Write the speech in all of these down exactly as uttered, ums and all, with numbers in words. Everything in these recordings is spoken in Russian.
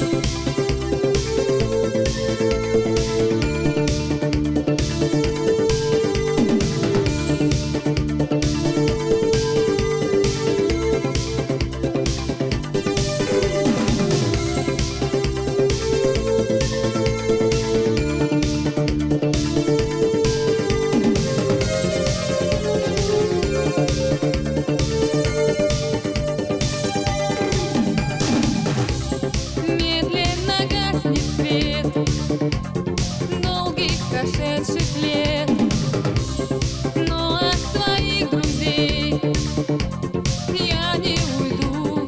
Прошедших лет, но от своих друзей я не уйду.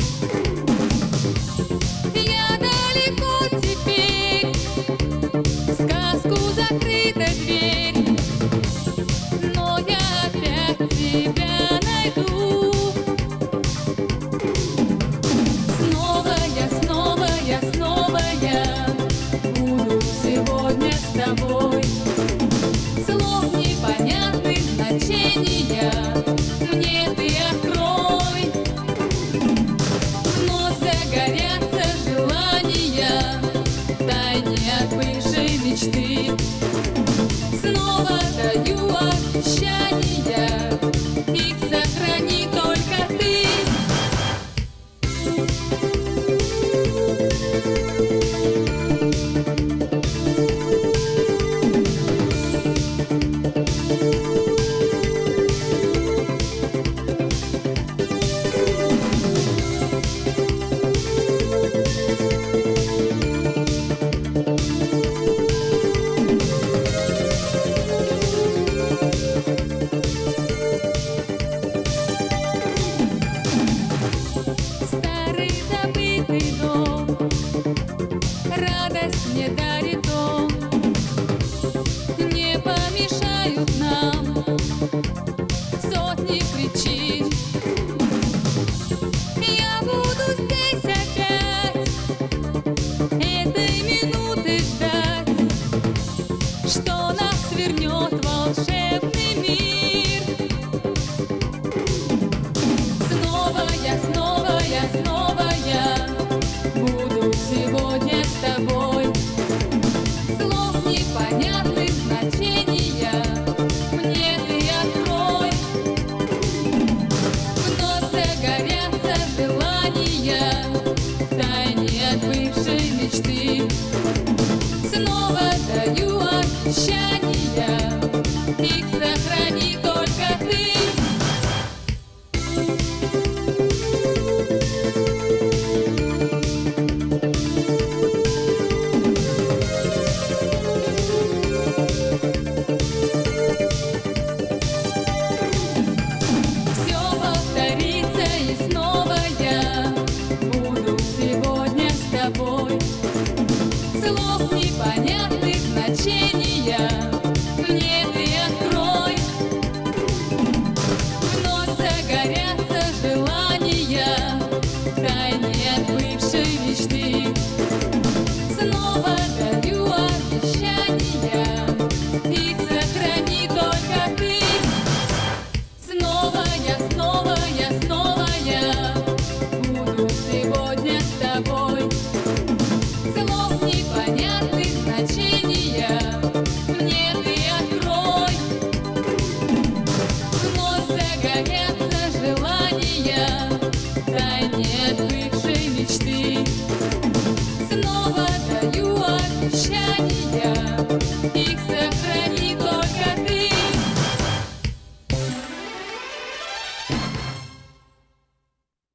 Я далеко теперь, в сказку закрыта дверь, но я опять тебя найду. Снова я, снова я, снова я буду сегодня с тобой. Слов непонятных значения мне ты открой. Вновь загорятся желания в тайне от бывшей мечты. Снова даю обещания, их сохрани только ты. Старый забытый дом радость мне дарит он. Не помешают нам сотни причин. Я буду здесь опять этой минуты ждать, что нас вернет волшебный мир. Снова я